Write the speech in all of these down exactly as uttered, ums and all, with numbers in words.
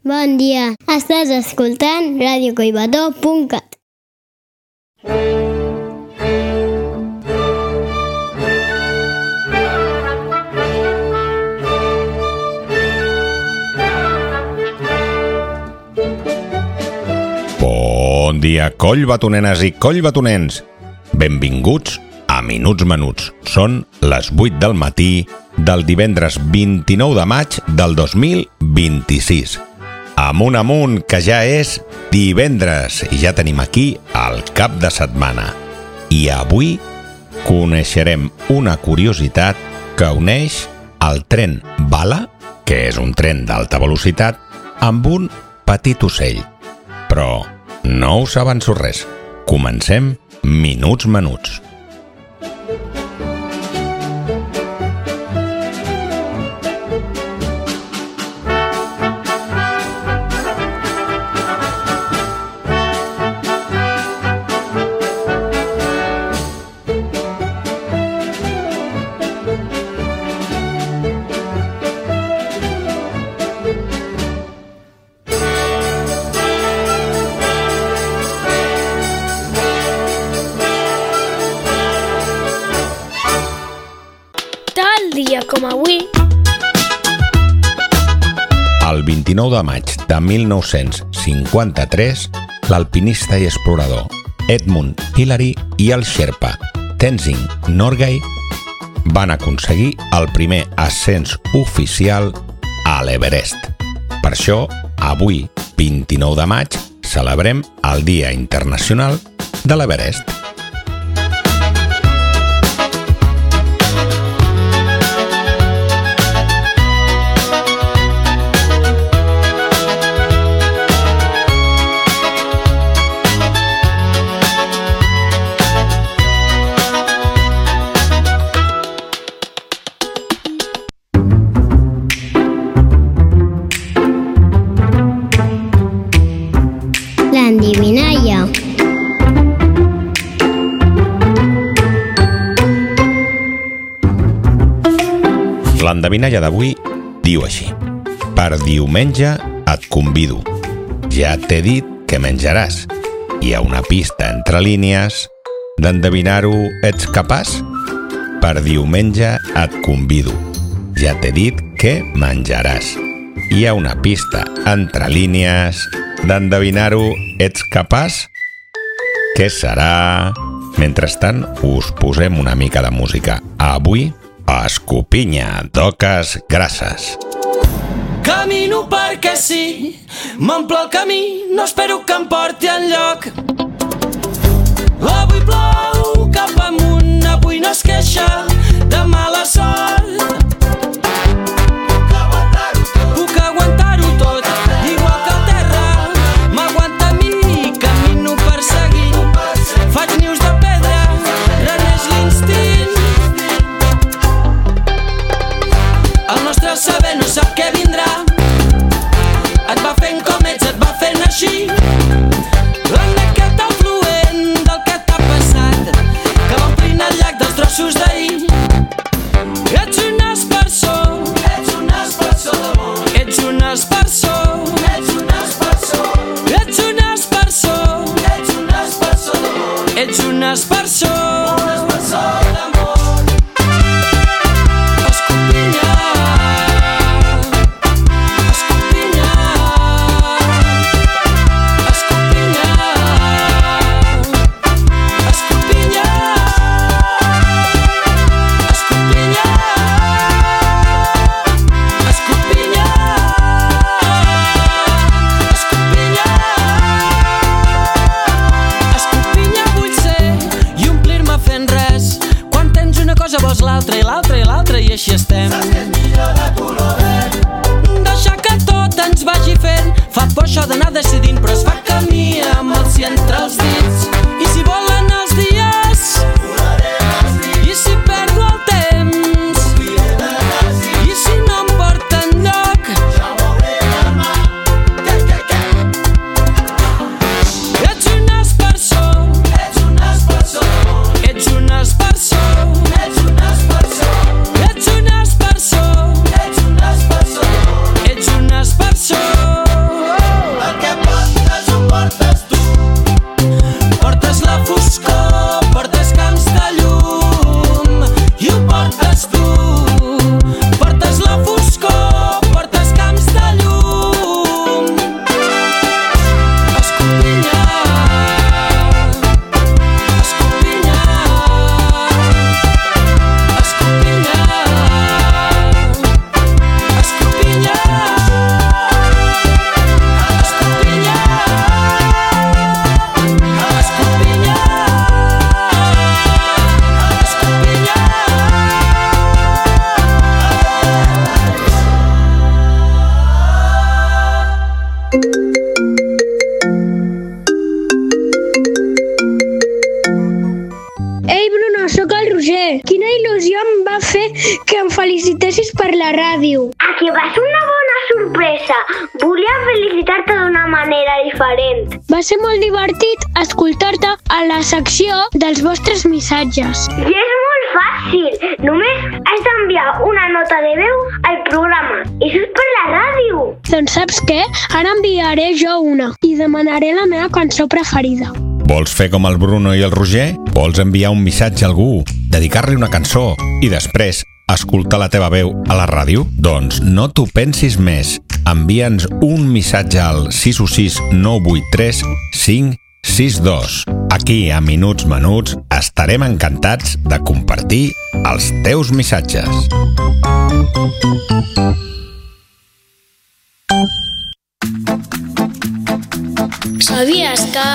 Bon dia, estàs escoltant ràdio collbató punt cat. Bon dia, collbatonenes i collbatonens. Benvinguts a Minuts Menuts. Són les vuit del matí del divendres vint-i-nou de maig del dos mil vint-i-sis. Amunt, amunt, que ja és divendres i ja tenim aquí el cap de setmana. I avui coneixerem una curiositat que uneix el tren bala, que és un tren d'alta velocitat, amb un petit ocell. Però no us avanço res. Comencem Minuts Menuts. Dia com avui. El vint-i-nou de maig de mil nou-cents cinquanta-tres, l'alpinista i explorador Edmund Hillary i el xerpa Tenzing Norgay van aconseguir el primer ascens oficial a l'Everest. Per això, avui, vint-i-nou de maig, celebrem el Dia Internacional de l'Everest. L'endevinalla. L'endevinalla d'avui diu així: per diumenge et convido. Ja t'he dit què menjaràs. Hi ha una pista entre línies. D'endevinar-ho ets capaç? Per diumenge et convido. Ja t'he dit què menjaràs. Hi ha una pista entre línies. D'endevinar-ho ets capaç? Què serà? Mentrestant, us posem una mica de música. Avui, Escopinya d'Oques Grasses. Camino perquè sí, m'omple el camí, no espero que em porti enlloc. Avui plou cap amunt, avui no es queixa de mala sort. Puc aguantar-ho tot, igual que el terra m'aguanta a mi, camino perseguint, faig nius de pedra, reneix l'instint. El nostre saber no sap què vindrà, et va fent com ets, et va fent així. L'anècdota afluent del que t'ha passat, que va omplint el llac dels trossos d'ahir. Ets un aspersor, ets un aspersor d'amor, ets un aspersor, ets un aspersor, ets un aspersor, ets un aspersor d'amor, ets un aspersor, un aspersor d'amor. Escopinya, escopinya, escopinya. la ràdio. A que va ser una bona sorpresa. Volia felicitar-te d'una manera diferent. Va ser molt divertit escoltar-te a la secció dels vostres missatges. I és molt fàcil. Només has d'enviar una nota de veu al programa. I això és per la ràdio. Doncs saps què? Ara enviaré jo una i demanaré la meva cançó preferida. Vols fer com el Bruno i el Roger? Vols enviar un missatge a algú, dedicar-li una cançó i després escoltar la teva veu a la ràdio? Doncs no t'ho pensis més. Envia'ns un missatge al sis u sis nou vuit tres cinc sis dos. Aquí, a Minuts Menuts, estarem encantats de compartir els teus missatges. Sabies que...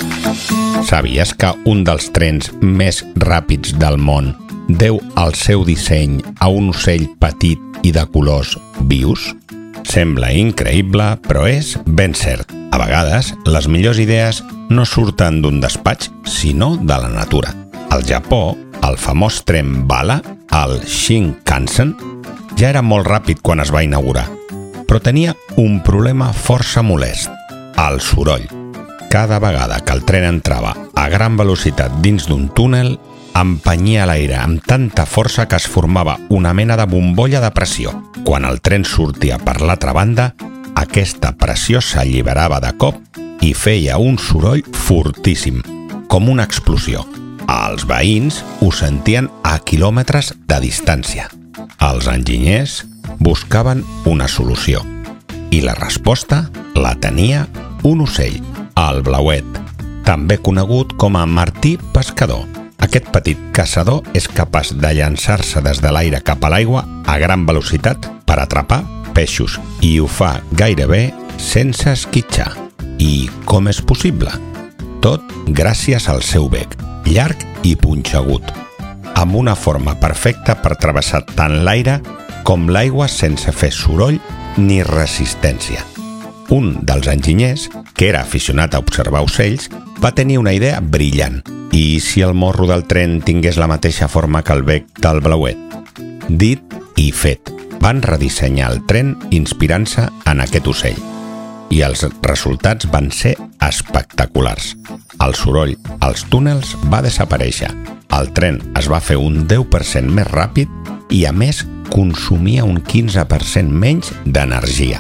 Sabies que un dels trens més ràpids del món deu el seu disseny a un ocell petit i de colors vius? Sembla increïble, però és ben cert. A vegades, les millors idees no surten d'un despatx, sinó de la natura. Al Japó, el famós tren bala, el Shinkansen, ja era molt ràpid quan es va inaugurar, però tenia un problema força molest: el soroll. Cada vegada que el tren entrava a gran velocitat dins d'un túnel, empenyia l'aire amb tanta força que es formava una mena de bombolla de pressió. Quan el tren sortia per l'altra banda, aquesta pressió s'alliberava de cop i feia un soroll fortíssim, com una explosió. Els veïns ho sentien a quilòmetres de distància. Els enginyers buscaven una solució i la resposta la tenia un ocell, el blauet, també conegut com a martí pescador. Aquest petit caçador és capaç de llançar-se des de l'aire cap a l'aigua a gran velocitat per atrapar peixos i ho fa gairebé sense esquitxar. I com és possible? Tot gràcies al seu bec, llarg i punxegut, amb una forma perfecta per travessar tant l'aire com l'aigua sense fer soroll ni resistència. Un dels enginyers, que era aficionat a observar ocells, va tenir una idea brillant. I si el morro del tren tingués la mateixa forma que el bec del blauet? Dit i fet. Van redissenyar el tren inspirant-se en aquest ocell. I els resultats van ser espectaculars. El soroll als túnels va desaparèixer. El tren es va fer un deu per cent més ràpid i, a més, consumia un quinze per cent menys d'energia.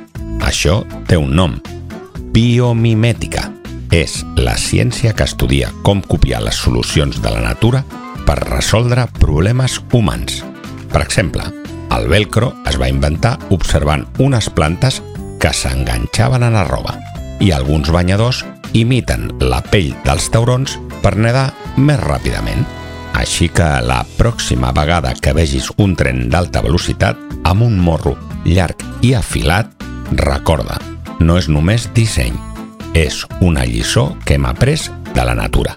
Això té un nom: biomimètica. És la ciència que estudia com copiar les solucions de la natura per resoldre problemes humans. Per exemple, el velcro es va inventar observant unes plantes que s'enganxaven a la roba i alguns banyadors imiten la pell dels taurons per nedar més ràpidament. Així que la pròxima vegada que vegis un tren d'alta velocitat amb un morro llarg i afilat, recorda, no és només disseny, és una lliçó que hem après de la natura.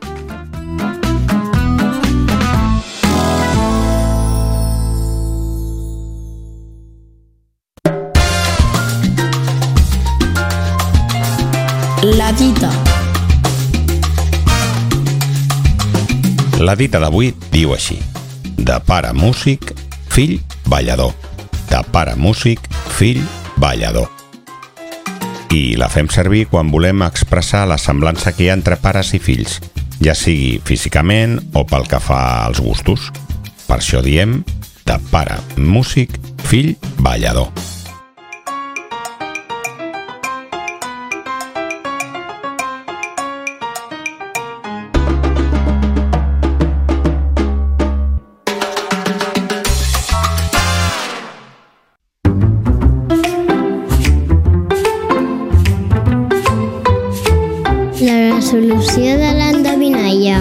La dita. La dita d'avui diu així: de pare músic, fill ballador. De pare músic, fill ballador. I la fem servir quan volem expressar la semblança que hi ha entre pares i fills, ja sigui físicament o pel que fa als gustos. Per això diem de pare músic, fill ballador. La resolució de l'endevinalla.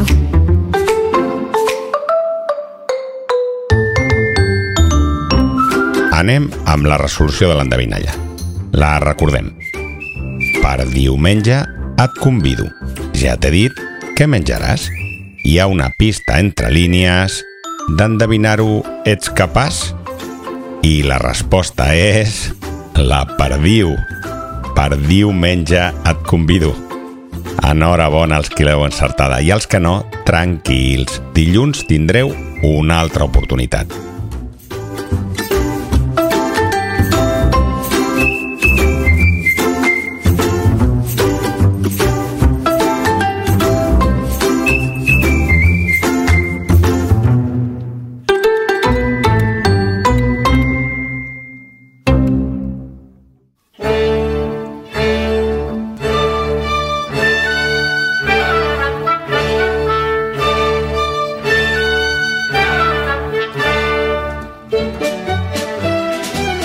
Anem amb la resolució de l'endevinalla. La recordem. Per diumenge et convido. Ja t'he dit què menjaràs. Hi ha una pista entre línies. D'endevinar-ho ets capaç? I la resposta és la perdiu. Per diumenge et convido. Enhorabona als qui l'heu encertada, i els que no, tranquils. Dilluns tindreu una altra oportunitat.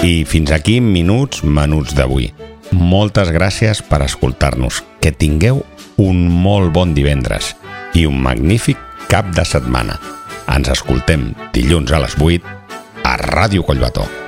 I fins aquí Minuts Menuts d'avui. Moltes gràcies per escoltar-nos. Que tingueu un molt bon divendres i un magnífic cap de setmana. Ens escoltem dilluns a les vuit a Ràdio Collbató.